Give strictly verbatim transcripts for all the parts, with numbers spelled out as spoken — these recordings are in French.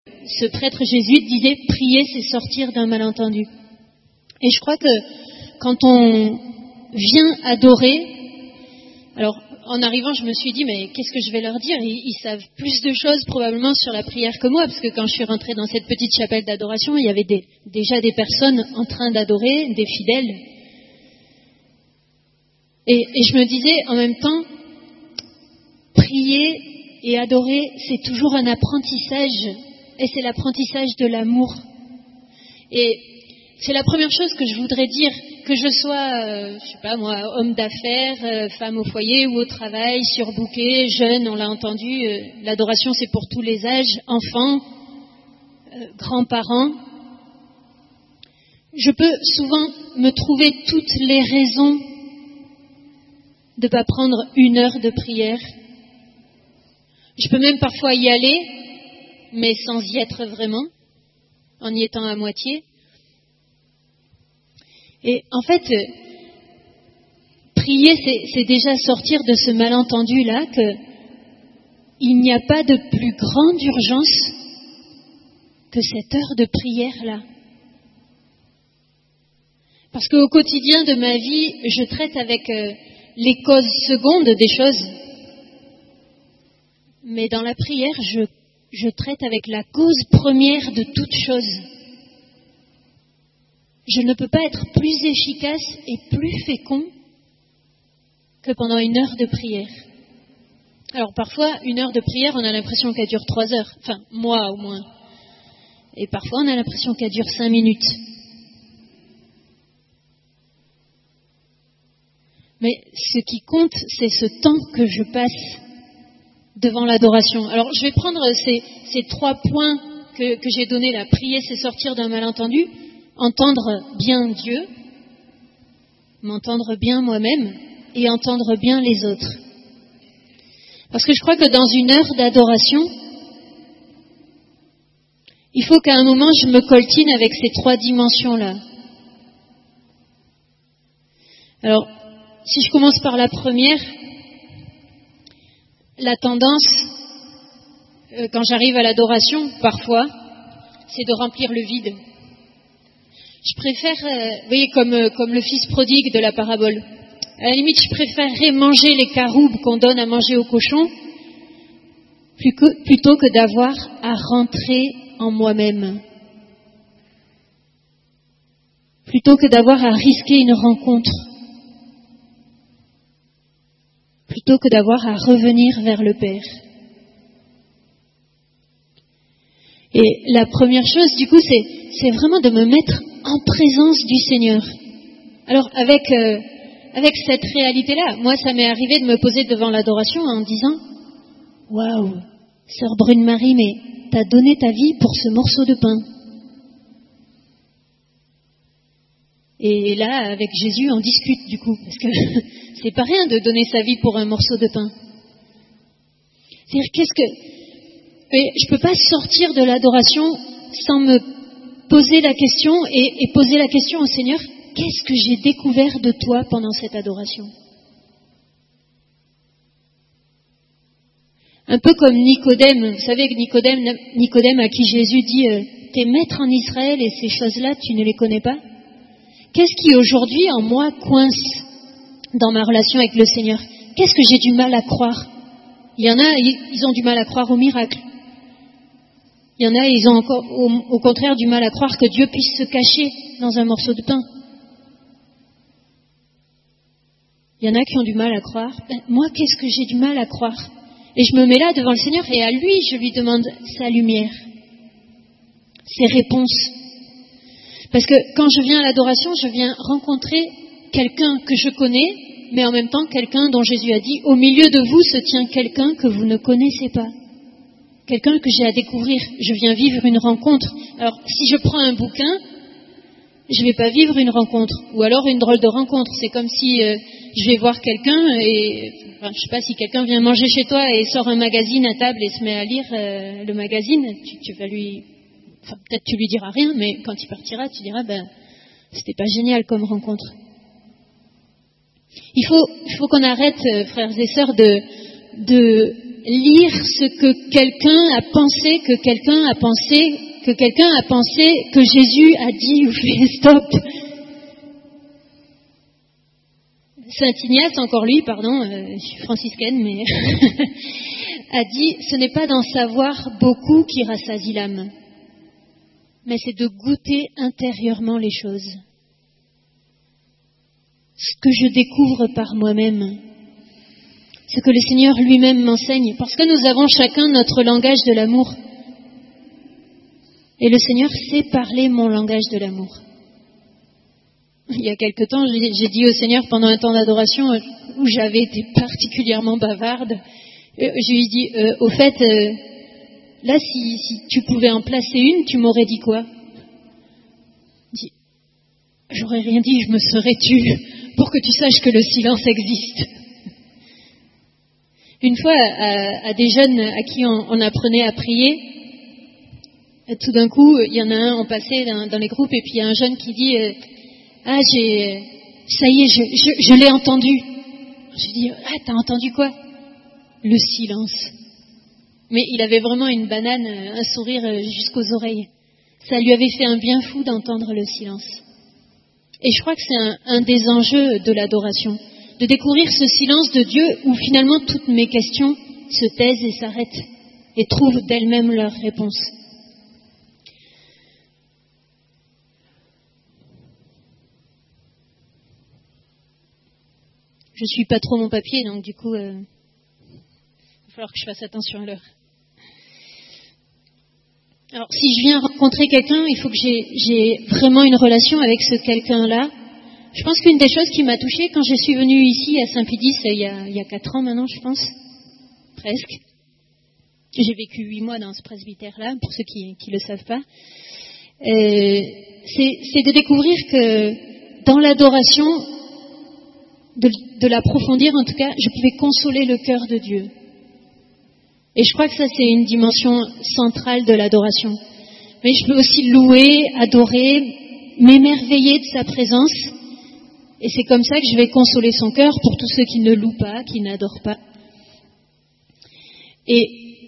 ce prêtre jésuite disait « Prier, c'est sortir d'un malentendu ». Et je crois que quand on vient adorer, alors en arrivant, je me suis dit, mais qu'est-ce que je vais leur dire ? ils, ils savent plus de choses probablement sur la prière que moi, parce que quand je suis rentrée dans cette petite chapelle d'adoration, il y avait des, déjà des personnes en train d'adorer, des fidèles. Et, et je me disais, en même temps, prier et adorer, c'est toujours un apprentissage, et c'est l'apprentissage de l'amour. Et c'est la première chose que je voudrais dire, que je sois, euh, je sais pas moi, homme d'affaires, euh, femme au foyer ou au travail, surbooké, jeune, on l'a entendu, euh, l'adoration c'est pour tous les âges, enfants, euh, grands-parents. Je peux souvent me trouver toutes les raisons de ne pas prendre une heure de prière. Je peux même parfois y aller, mais sans y être vraiment, en y étant à moitié. Et en fait, euh, prier, c'est, c'est déjà sortir de ce malentendu-là qu'il n'y a pas de plus grande urgence que cette heure de prière-là. Parce qu'au quotidien de ma vie, je traite avec euh, les causes secondes des choses. Mais dans la prière, je, je traite avec la cause première de toute chose. Je ne peux pas être plus efficace et plus fécond que pendant une heure de prière. Alors parfois, une heure de prière, on a l'impression qu'elle dure trois heures. Enfin, moi au moins. Et parfois, on a l'impression qu'elle dure cinq minutes. Mais ce qui compte, c'est ce temps que je passe devant l'adoration. Alors, je vais prendre ces, ces trois points que, que j'ai donnés là. Prier, c'est sortir d'un malentendu. Entendre bien Dieu, m'entendre bien moi-même et entendre bien les autres. Parce que je crois que dans une heure d'adoration, il faut qu'à un moment je me coltine avec ces trois dimensions-là. Alors, si je commence par la première, la tendance, euh, quand j'arrive à l'adoration, parfois, c'est de remplir le vide. Je préfère, euh, vous voyez, comme, euh, comme le fils prodigue de la parabole. À la limite, je préférerais manger les caroubes qu'on donne à manger aux cochons plus que, plutôt que d'avoir à rentrer en moi-même. Plutôt que d'avoir à risquer une rencontre. Plutôt que d'avoir à revenir vers le Père. Et la première chose, du coup, c'est, c'est vraiment de me mettre en présence du Seigneur. Alors, avec, euh, avec cette réalité-là, moi, ça m'est arrivé de me poser devant l'adoration en disant « Waouh, sœur Brune-Marie, mais t'as donné ta vie pour ce morceau de pain. » Et là, avec Jésus, on discute du coup, parce que c'est pas rien de donner sa vie pour un morceau de pain. C'est-à-dire, qu'est-ce que... Et je peux pas sortir de l'adoration sans me poser la question et, et poser la question au Seigneur, qu'est-ce que j'ai découvert de toi pendant cette adoration ? Un peu comme Nicodème, vous savez que Nicodème, Nicodème à qui Jésus dit euh, « T'es maître en Israël et ces choses-là, tu ne les connais pas ?» Qu'est-ce qui aujourd'hui en moi coince dans ma relation avec le Seigneur ? Qu'est-ce que j'ai du mal à croire ? Il y en a, ils ont du mal à croire au miracle. Il y en a, ils ont encore, au, au contraire du mal à croire que Dieu puisse se cacher dans un morceau de pain. Il y en a qui ont du mal à croire. Ben, moi, qu'est-ce que j'ai du mal à croire ? Et je me mets là devant le Seigneur et à lui, je lui demande sa lumière, ses réponses. Parce que quand je viens à l'adoration, je viens rencontrer quelqu'un que je connais, mais en même temps quelqu'un dont Jésus a dit « Au milieu de vous se tient quelqu'un que vous ne connaissez pas. » Quelqu'un que j'ai à découvrir. Je viens vivre une rencontre. Alors, si je prends un bouquin, je ne vais pas vivre une rencontre. Ou alors une drôle de rencontre. C'est comme si euh, je vais voir quelqu'un et... Enfin, je ne sais pas, si quelqu'un vient manger chez toi et sort un magazine à table et se met à lire euh, le magazine, tu, tu vas lui... Enfin, peut-être tu lui diras rien, mais quand il partira, tu diras, ben, c'était pas génial comme rencontre. Il faut, il faut qu'on arrête, euh, frères et sœurs, de, de lire ce que quelqu'un a pensé, que quelqu'un a pensé, que quelqu'un a pensé, que Jésus a dit ou fait stop. Saint Ignace, encore lui, pardon, euh, je suis franciscaine, mais a dit « Ce n'est pas d'en savoir beaucoup qui rassasie l'âme, mais c'est de goûter intérieurement les choses. Ce que je découvre par moi-même, ce que le Seigneur lui-même m'enseigne, parce que nous avons chacun notre langage de l'amour. Et le Seigneur sait parler mon langage de l'amour. » Il y a quelque temps, j'ai, j'ai dit au Seigneur pendant un temps d'adoration où j'avais été particulièrement bavarde, je lui ai dit, euh, au fait, euh, là, si, si tu pouvais en placer une, tu m'aurais dit quoi? Il dit, j'aurais rien dit, je me serais tue pour que tu saches que le silence existe. Une fois, à, à des jeunes à qui on, on apprenait à prier, tout d'un coup, il y en a un, on passait dans, dans les groupes, et puis il y a un jeune qui dit euh, « Ah, j'ai, ça y est, je, je, je l'ai entendu. » J'ai dit « Ah, t'as entendu quoi ?» Le silence. Mais il avait vraiment une banane, un sourire jusqu'aux oreilles. Ça lui avait fait un bien fou d'entendre le silence. Et je crois que c'est un, un des enjeux de l'adoration, de découvrir ce silence de Dieu où finalement toutes mes questions se taisent et s'arrêtent et trouvent d'elles-mêmes leur réponse. Je suis pas trop mon papier, donc du coup, euh, il va falloir que je fasse attention à l'heure. Alors, si je viens rencontrer quelqu'un, il faut que j'ai, j'ai vraiment une relation avec ce quelqu'un-là. Je pense qu'une des choses qui m'a touchée quand je suis venue ici à Saint-Pédis, il y a, il y a quatre ans maintenant, je pense, presque. J'ai vécu huit mois dans ce presbytère-là, pour ceux qui ne le savent pas. Euh, c'est, c'est de découvrir que dans l'adoration, de, de l'approfondir en tout cas, je pouvais consoler le cœur de Dieu. Et je crois que ça, c'est une dimension centrale de l'adoration. Mais je peux aussi louer, adorer, m'émerveiller de sa présence. Et c'est comme ça que je vais consoler son cœur pour tous ceux qui ne louent pas, qui n'adorent pas. Et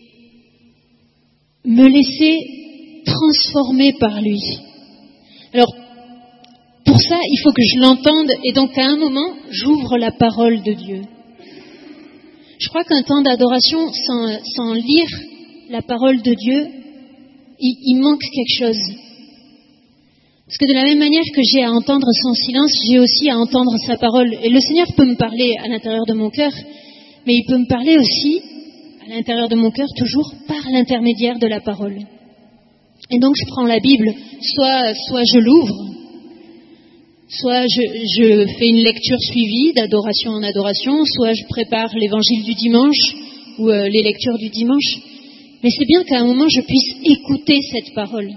me laisser transformer par lui. Alors, pour ça, il faut que je l'entende. Et donc, à un moment, j'ouvre la parole de Dieu. Je crois qu'un temps d'adoration sans, sans lire la parole de Dieu, il, il manque quelque chose. Parce que de la même manière que j'ai à entendre son silence, j'ai aussi à entendre sa parole. Et le Seigneur peut me parler à l'intérieur de mon cœur, mais il peut me parler aussi à l'intérieur de mon cœur, toujours par l'intermédiaire de la parole. Et donc je prends la Bible, soit, soit je l'ouvre, soit je, je fais une lecture suivie d'adoration en adoration, soit je prépare l'évangile du dimanche ou euh, les lectures du dimanche. Mais c'est bien qu'à un moment je puisse écouter cette parole.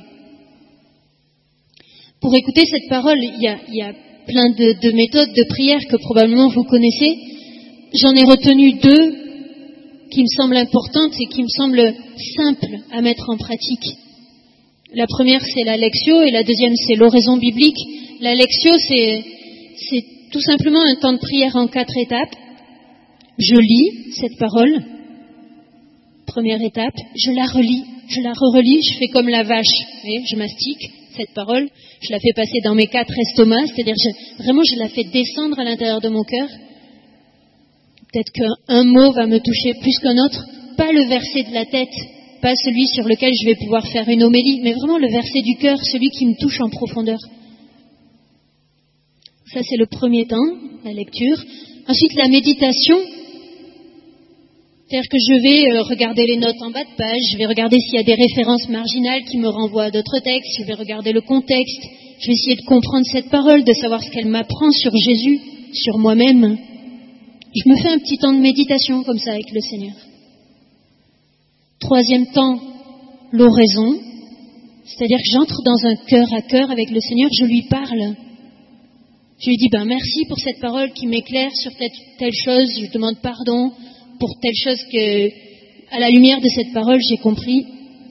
Pour écouter cette parole, il y a, il y a plein de, de méthodes de prière que probablement vous connaissez. J'en ai retenu deux qui me semblent importantes et qui me semblent simples à mettre en pratique. La première, c'est la lectio, et la deuxième, c'est l'oraison biblique. La lectio, c'est, c'est tout simplement un temps de prière en quatre étapes. Je lis cette parole, première étape, je la relis, je la re-relis, je fais comme la vache, vous voyez, je mastique cette parole, je la fais passer dans mes quatre estomacs, c'est-à-dire je, vraiment je la fais descendre à l'intérieur de mon cœur. Peut-être qu'un mot va me toucher plus qu'un autre, pas le verset de la tête, pas celui sur lequel je vais pouvoir faire une homélie, mais vraiment le verset du cœur, celui qui me touche en profondeur. Ça, c'est le premier temps, la lecture. Ensuite, la méditation. C'est-à-dire que je vais regarder les notes en bas de page, je vais regarder s'il y a des références marginales qui me renvoient à d'autres textes, je vais regarder le contexte, je vais essayer de comprendre cette parole, de savoir ce qu'elle m'apprend sur Jésus, sur moi-même. Je me fais un petit temps de méditation comme ça avec le Seigneur. Troisième temps, l'oraison. C'est-à-dire que j'entre dans un cœur à cœur avec le Seigneur, je lui parle. Je lui dis, ben merci pour cette parole qui m'éclaire sur telle, telle chose, je demande pardon pour telle chose que, à la lumière de cette parole, j'ai compris,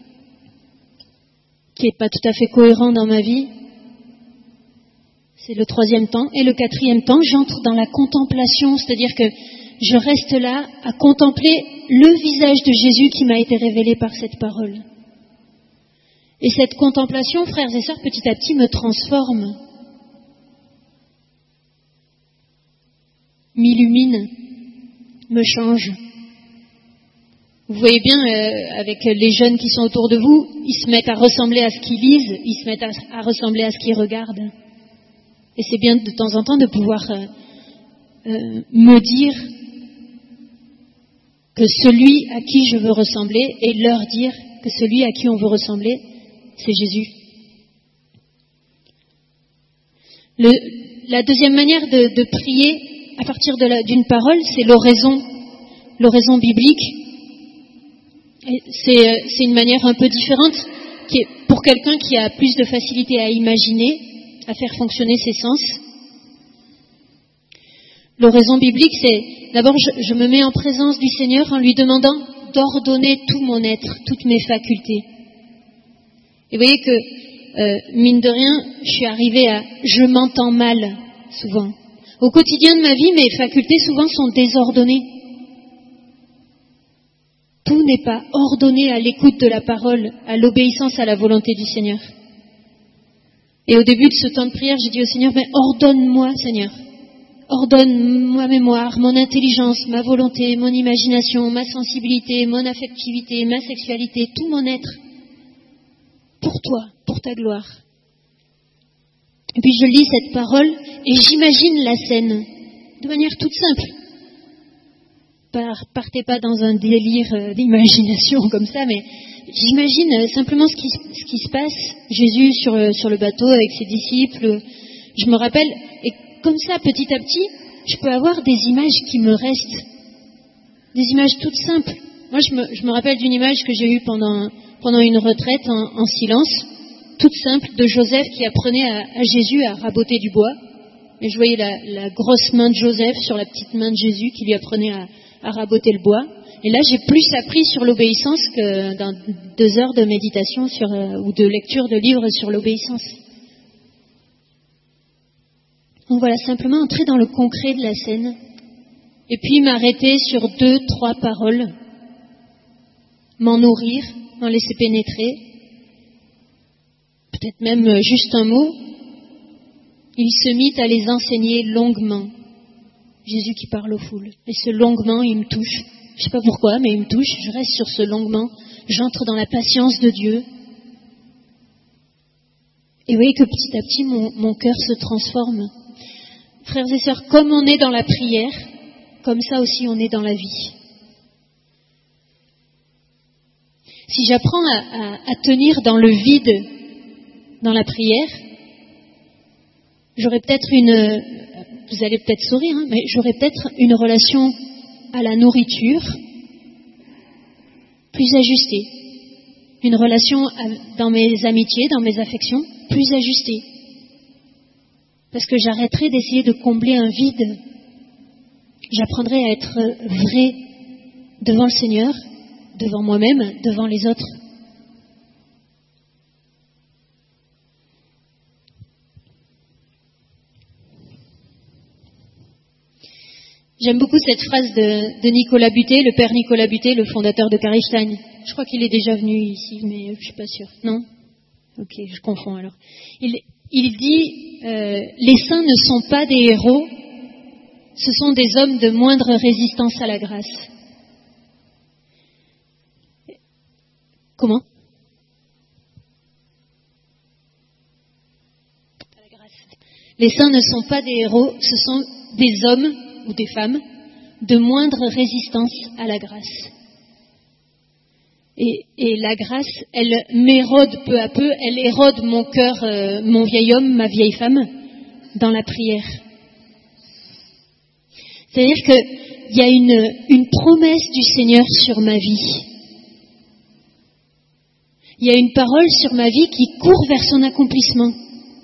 qui n'est pas tout à fait cohérent dans ma vie. C'est le troisième temps. Et le quatrième temps, j'entre dans la contemplation, c'est-à-dire que je reste là à contempler le visage de Jésus qui m'a été révélé par cette parole. Et cette contemplation, frères et sœurs, petit à petit me transforme, m'illumine, me change. Vous voyez bien, euh, avec les jeunes qui sont autour de vous, ils se mettent à ressembler à ce qu'ils lisent, ils se mettent à, à ressembler à ce qu'ils regardent. Et c'est bien de temps en temps de pouvoir euh, euh, me dire que celui à qui je veux ressembler, et leur dire que celui à qui on veut ressembler, c'est Jésus. Le, la deuxième manière de, de prier à partir de la, d'une parole, c'est l'oraison, l'oraison biblique. Et c'est, c'est une manière un peu différente qui est pour quelqu'un qui a plus de facilité à imaginer, à faire fonctionner ses sens. L'oraison biblique, c'est d'abord je, je me mets en présence du Seigneur en lui demandant d'ordonner tout mon être, toutes mes facultés. Et vous voyez que, euh, mine de rien, je suis arrivée à « je m'entends mal » souvent. Au quotidien de ma vie, mes facultés souvent sont désordonnées. Tout n'est pas ordonné à l'écoute de la parole, à l'obéissance à la volonté du Seigneur. Et au début de ce temps de prière, j'ai dit au Seigneur, mais ordonne-moi, Seigneur. Ordonne ma mémoire, mon intelligence, ma volonté, mon imagination, ma sensibilité, mon affectivité, ma sexualité, tout mon être. Pour toi, pour ta gloire. Et puis je lis cette parole et j'imagine la scène de manière toute simple. Partez pas dans un délire d'imagination comme ça, mais j'imagine simplement ce qui, ce qui se passe. Jésus sur, sur le bateau avec ses disciples. Je me rappelle, et comme ça, petit à petit, je peux avoir des images qui me restent. Des images toutes simples. Moi, je me, je me rappelle d'une image que j'ai eue pendant, pendant une retraite en, en silence, toute simple, de Joseph qui apprenait à, à Jésus à raboter du bois. Et je voyais la, la grosse main de Joseph sur la petite main de Jésus qui lui apprenait à, à raboter le bois. Et là, j'ai plus appris sur l'obéissance que dans deux heures de méditation sur, euh, ou de lecture de livres sur l'obéissance. Donc voilà, simplement entrer dans le concret de la scène et puis m'arrêter sur deux, trois paroles, m'en nourrir, m'en laisser pénétrer, peut-être même juste un mot. Il se mit à les enseigner longuement. Jésus qui parle aux foules. Et ce longuement, il me touche. Je ne sais pas pourquoi, mais il me touche. Je reste sur ce longuement. J'entre dans la patience de Dieu. Et vous voyez que petit à petit, mon, mon cœur se transforme. Frères et sœurs, comme on est dans la prière, comme ça aussi on est dans la vie. Si j'apprends à, à, à tenir dans le vide, dans la prière, j'aurai peut-être une, vous allez peut-être sourire, hein, mais j'aurai peut-être une relation à la nourriture plus ajustée. Une relation à, dans mes amitiés, dans mes affections, plus ajustée. Parce que j'arrêterai d'essayer de combler un vide. J'apprendrai à être vrai devant le Seigneur, devant moi-même, devant les autres. J'aime beaucoup cette phrase de, de Nicolas Butet, le père Nicolas Butet, le fondateur de Karlstein. Je crois qu'il est déjà venu ici, mais je ne suis pas sûre. Non ? Ok, je confonds alors. Il, il dit, euh, les saints ne sont pas des héros, ce sont des hommes de moindre résistance à la grâce. Comment ? À la grâce. Les saints ne sont pas des héros, ce sont des hommes ou des femmes de moindre résistance à la grâce. Et, et la grâce, elle m'érode peu à peu, elle érode mon cœur, euh, mon vieil homme, ma vieille femme, dans la prière. C'est-à-dire qu'il y a une, une promesse du Seigneur sur ma vie. Il y a une parole sur ma vie qui court vers son accomplissement.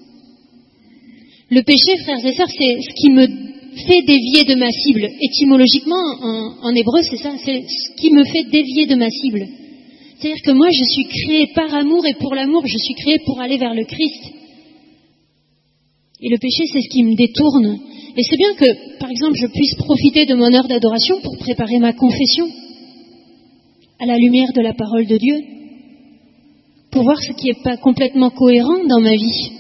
Le péché, frères et sœurs, c'est ce qui me fait dévier de ma cible. Étymologiquement, en, en hébreu, c'est ça, c'est ce qui me fait dévier de ma cible. C'est-à-dire que moi, je suis créé par amour et pour l'amour, je suis créé pour aller vers le Christ. Et le péché, c'est ce qui me détourne. Et c'est bien que, par exemple, je puisse profiter de mon heure d'adoration pour préparer ma confession. à la lumière de la parole de Dieu, pour voir ce qui n'est pas complètement cohérent dans ma vie.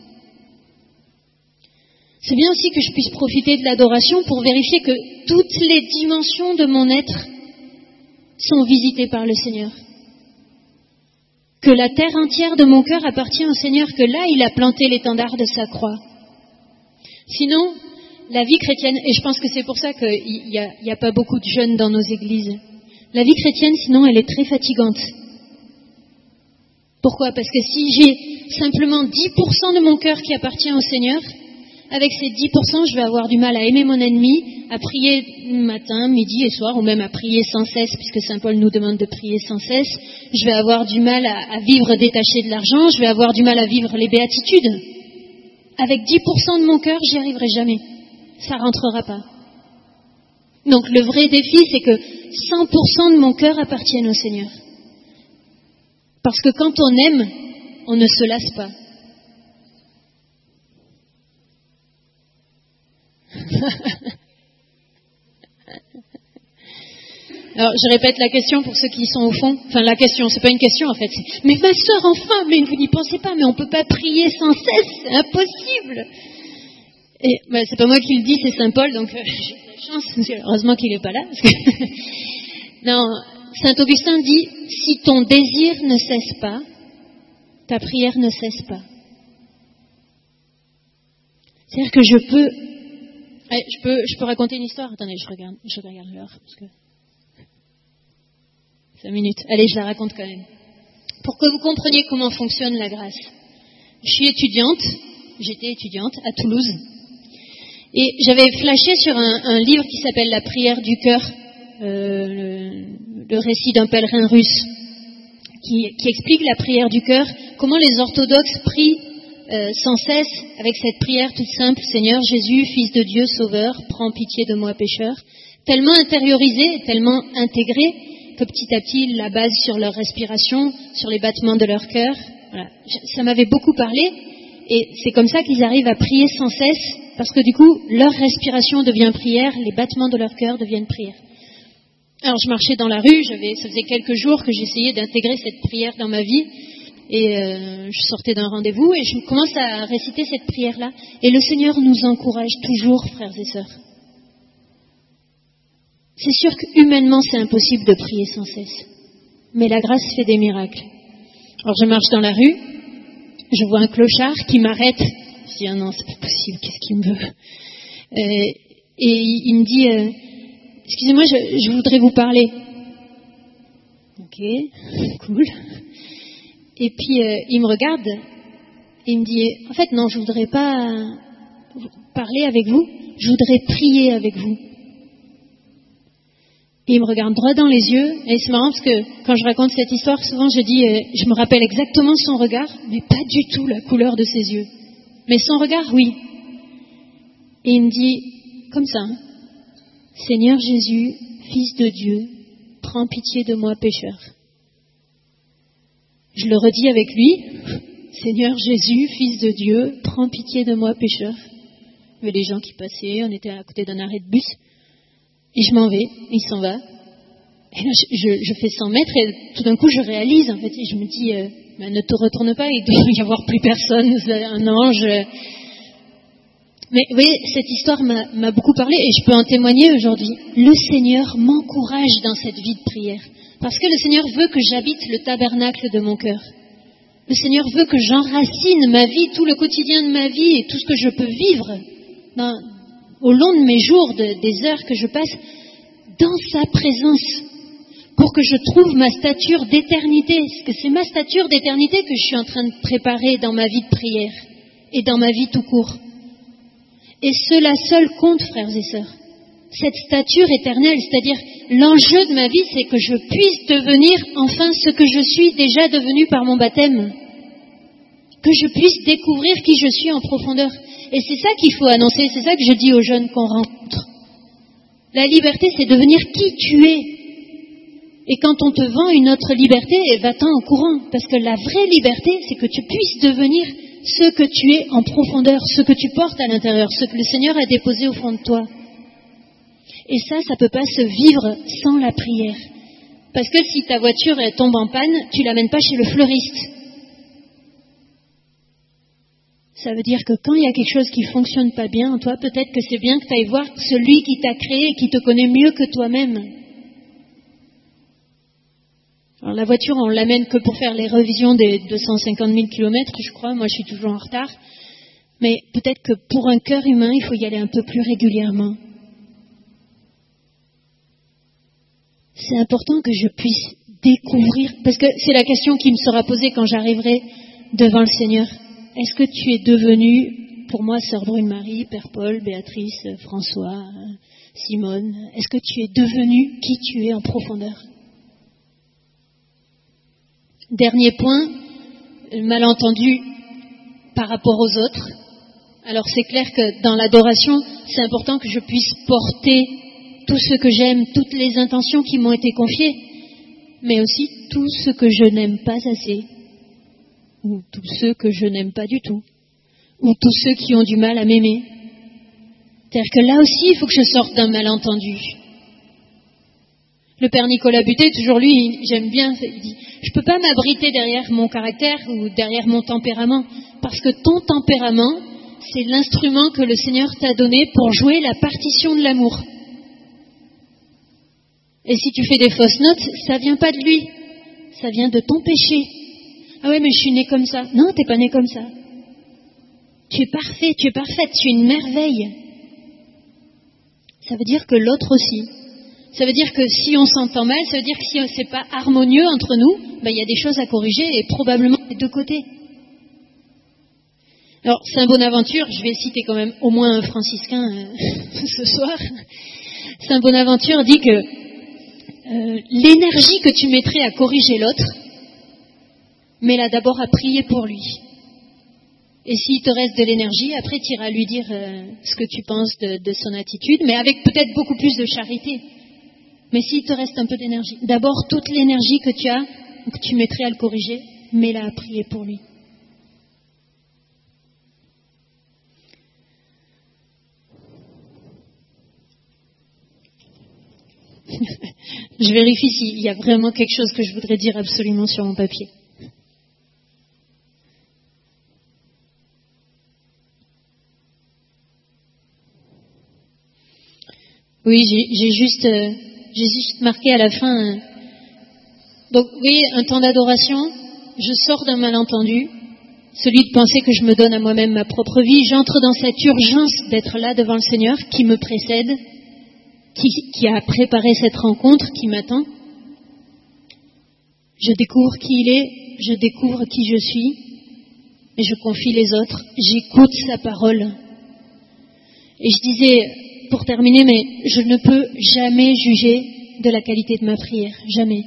C'est bien aussi que je puisse profiter de l'adoration pour vérifier que toutes les dimensions de mon être sont visitées par le Seigneur. Que la terre entière de mon cœur appartient au Seigneur, que là, il a planté l'étendard de sa croix. Sinon, la vie chrétienne, et je pense que c'est pour ça qu'il n'y a, il y a pas beaucoup de jeunes dans nos églises, la vie chrétienne, sinon, elle est très fatigante. Pourquoi ? Parce que si j'ai simplement dix pour cent de mon cœur qui appartient au Seigneur, avec ces dix pour cent, je vais avoir du mal à aimer mon ennemi, à prier matin, midi et soir, ou même à prier sans cesse, puisque Saint Paul nous demande de prier sans cesse. Je vais avoir du mal à, à vivre détaché de l'argent, je vais avoir du mal à vivre les béatitudes. Avec dix pour cent de mon cœur, j'y arriverai jamais. Ça rentrera pas. Donc le vrai défi, c'est que cent pour cent de mon cœur appartiennent au Seigneur. Parce que quand on aime, on ne se lasse pas. Alors, je répète la question pour ceux qui sont au fond. Enfin, la question, c'est pas une question en fait. C'est, mais ma sœur, enfin, mais vous n'y pensez pas, mais on peut pas prier sans cesse, c'est impossible. Et bah, c'est pas moi qui le dis, c'est Saint Paul, donc euh, j'ai de la chance. Heureusement qu'il est pas là. Parce que non, Saint Augustin dit, si ton désir ne cesse pas, ta prière ne cesse pas. C'est-à-dire que je peux, allez, je peux, je peux raconter une histoire. Attendez, je regarde, je regarde l'heure parce que. Cinq minutes. Allez, je la raconte quand même. Pour que vous compreniez comment fonctionne la grâce. Je suis étudiante, j'étais étudiante à Toulouse, et j'avais flashé sur un, un livre qui s'appelle La prière du cœur, euh, le, le récit d'un pèlerin russe, qui, qui explique la prière du cœur, comment les orthodoxes prient euh, sans cesse avec cette prière toute simple, Seigneur Jésus, Fils de Dieu, Sauveur, prends pitié de moi pécheur, tellement intériorisée, tellement intégrée, que petit à petit, ils la basent sur leur respiration, sur les battements de leur cœur. Voilà. Ça m'avait beaucoup parlé, et c'est comme ça qu'ils arrivent à prier sans cesse, parce que du coup, leur respiration devient prière, les battements de leur cœur deviennent prière. Alors, je marchais dans la rue, j'avais, ça faisait quelques jours que j'essayais d'intégrer cette prière dans ma vie, et euh, je sortais d'un rendez-vous, et je commence à réciter cette prière-là, et le Seigneur nous encourage toujours, frères et sœurs. C'est sûr qu'humainement, c'est impossible de prier sans cesse. Mais la grâce fait des miracles. Alors, je marche dans la rue, je vois un clochard qui m'arrête. Je dis, ah non, c'est pas possible, qu'est-ce qu'il me veut ? euh, Et il me dit, euh, excusez-moi, je, je voudrais vous parler. Ok, cool. Et puis, euh, il me regarde et il me dit, en fait, non, je voudrais pas parler avec vous, je voudrais prier avec vous. Et il me regarde droit dans les yeux, et c'est marrant parce que quand je raconte cette histoire, souvent je dis, euh, je me rappelle exactement son regard, mais pas du tout la couleur de ses yeux. Mais son regard, oui. Et il me dit, comme ça, hein, Seigneur Jésus, Fils de Dieu, prends pitié de moi pécheur. Je le redis avec lui, Seigneur Jésus, Fils de Dieu, prends pitié de moi pécheur. Il y avait les gens qui passaient, on était à côté d'un arrêt de bus. Et je m'en vais, il s'en va. Et là, je, je, je fais cent mètres et tout d'un coup, je réalise, en fait, et je me dis, euh, ben, ne te retourne pas, il doit y avoir plus personne, un ange. Mais vous voyez, cette histoire m'a, m'a beaucoup parlé et je peux en témoigner aujourd'hui. Le Seigneur m'encourage dans cette vie de prière. Parce que le Seigneur veut que j'habite le tabernacle de mon cœur. Le Seigneur veut que j'enracine ma vie, tout le quotidien de ma vie et tout ce que je peux vivre dans, au long de mes jours, de, des heures que je passe, dans sa présence, pour que je trouve ma stature d'éternité. Parce que c'est ma stature d'éternité que je suis en train de préparer dans ma vie de prière et dans ma vie tout court. Et cela seul compte, frères et sœurs. Cette stature éternelle, c'est-à-dire l'enjeu de ma vie, c'est que je puisse devenir enfin ce que je suis déjà devenu par mon baptême. Que je puisse découvrir qui je suis en profondeur. Et c'est ça qu'il faut annoncer, c'est ça que je dis aux jeunes qu'on rencontre. La liberté, c'est devenir qui tu es. Et quand on te vend une autre liberté, va-t'en en courant. Parce que la vraie liberté, c'est que tu puisses devenir ce que tu es en profondeur, ce que tu portes à l'intérieur, ce que le Seigneur a déposé au fond de toi. Et ça, ça ne peut pas se vivre sans la prière. Parce que si ta voiture elle tombe en panne, tu l'amènes pas chez le fleuriste. Ça veut dire que quand il y a quelque chose qui fonctionne pas bien en toi, peut-être que c'est bien que tu ailles voir celui qui t'a créé et qui te connaît mieux que toi-même. Alors la voiture, on l'amène que pour faire les révisions des deux cent cinquante mille kilomètres, je crois. Moi, je suis toujours en retard. Mais peut-être que pour un cœur humain, il faut y aller un peu plus régulièrement. C'est important que je puisse découvrir, parce que c'est la question qui me sera posée quand j'arriverai devant le Seigneur. Est-ce que tu es devenu, pour moi, Sœur Brune-Marie, Père Paul, Béatrice, François, Simone, est-ce que tu es devenu qui tu es en profondeur? Dernier point, le malentendu par rapport aux autres. Alors c'est clair que dans l'adoration, c'est important que je puisse porter tout ce que j'aime, toutes les intentions qui m'ont été confiées, mais aussi tout ce que je n'aime pas assez, ou tous ceux que je n'aime pas du tout, ou tous ceux qui ont du mal à m'aimer. C'est-à-dire que là aussi, il faut que je sorte d'un malentendu. Le père Nicolas Butet, toujours lui, j'aime bien, il dit, je ne peux pas m'abriter derrière mon caractère ou derrière mon tempérament, parce que ton tempérament, c'est l'instrument que le Seigneur t'a donné pour jouer la partition de l'amour. Et si tu fais des fausses notes, ça vient pas de lui, ça vient de ton péché. Ah ouais, mais je suis né comme ça. Non, t'es pas né comme ça. Tu es parfait, tu es parfaite, tu es une merveille. Ça veut dire que l'autre aussi. Ça veut dire que si on s'entend mal, ça veut dire que si c'est pas harmonieux entre nous, ben, il y a des choses à corriger et probablement des deux côtés. Alors, Saint Bonaventure, je vais citer quand même au moins un franciscain euh, ce soir. Saint Bonaventure dit que euh, l'énergie que tu mettrais à corriger l'autre, mets-la d'abord à prier pour lui. Et s'il te reste de l'énergie, après tu iras lui dire euh, ce que tu penses de, de son attitude, mais avec peut-être beaucoup plus de charité. Mais s'il te reste un peu d'énergie, d'abord toute l'énergie que tu as, que tu mettrais à le corriger, mets-la à prier pour lui. Je vérifie s'il y a vraiment quelque chose que je voudrais dire absolument sur mon papier. Oui, j'ai, j'ai juste, euh, j'ai juste marqué à la fin. Euh, donc, oui, un temps d'adoration. Je sors d'un malentendu, celui de penser que je me donne à moi-même ma propre vie. J'entre dans cette urgence d'être là devant le Seigneur qui me précède, qui, qui a préparé cette rencontre, qui m'attend. Je découvre qui il est, je découvre qui je suis, et je confie les autres. J'écoute sa parole. Et je disais, pour terminer, mais je ne peux jamais juger de la qualité de ma prière, jamais.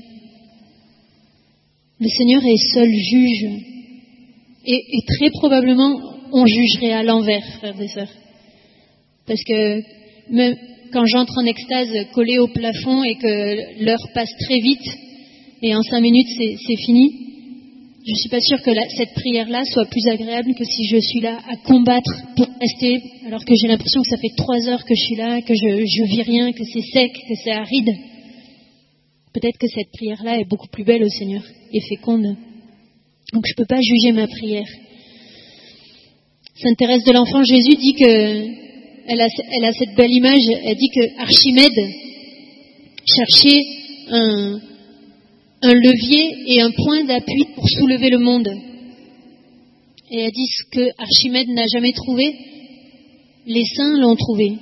Le Seigneur est seul juge, et, et très probablement on jugerait à l'envers, frères et sœurs. Parce que même quand j'entre en extase collé au plafond et que l'heure passe très vite, et en cinq minutes c'est, c'est fini, je ne suis pas sûre que la, cette prière-là soit plus agréable que si je suis là à combattre pour rester, alors que j'ai l'impression que ça fait trois heures que je suis là, que je ne vis rien, que c'est sec, que c'est aride. Peut-être que cette prière-là est beaucoup plus belle au Seigneur et féconde. Donc je ne peux pas juger ma prière. Sainte Thérèse de l'Enfant Jésus dit que, elle a, elle a cette belle image, elle dit que Archimède cherchait un... un levier et un point d'appui pour soulever le monde. Et elle dit ce que Archimède n'a jamais trouvé, les saints l'ont trouvé.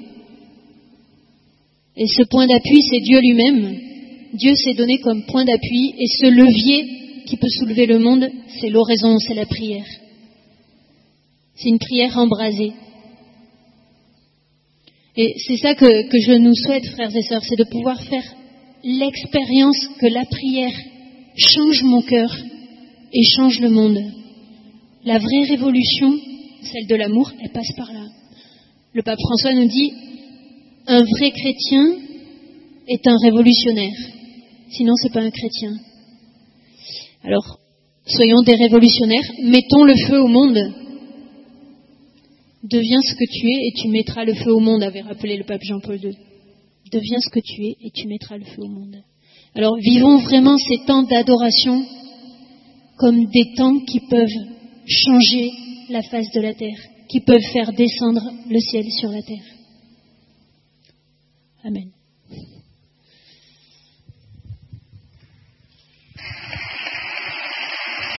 Et ce point d'appui, c'est Dieu lui-même. Dieu s'est donné comme point d'appui, et ce levier qui peut soulever le monde, c'est l'oraison, c'est la prière. C'est une prière embrasée. Et c'est ça que, que je nous souhaite, frères et sœurs, c'est de pouvoir faire l'expérience que la prière change mon cœur et change le monde. La vraie révolution, celle de l'amour, elle passe par là. Le pape François nous dit, un vrai chrétien est un révolutionnaire. Sinon, c'est pas un chrétien. Alors, soyons des révolutionnaires, mettons le feu au monde. Deviens ce que tu es et tu mettras le feu au monde, avait rappelé le pape Jean-Paul deux. Deviens ce que tu es et tu mettras le feu au monde. Alors vivons vraiment ces temps d'adoration comme des temps qui peuvent changer la face de la terre, qui peuvent faire descendre le ciel sur la terre. Amen.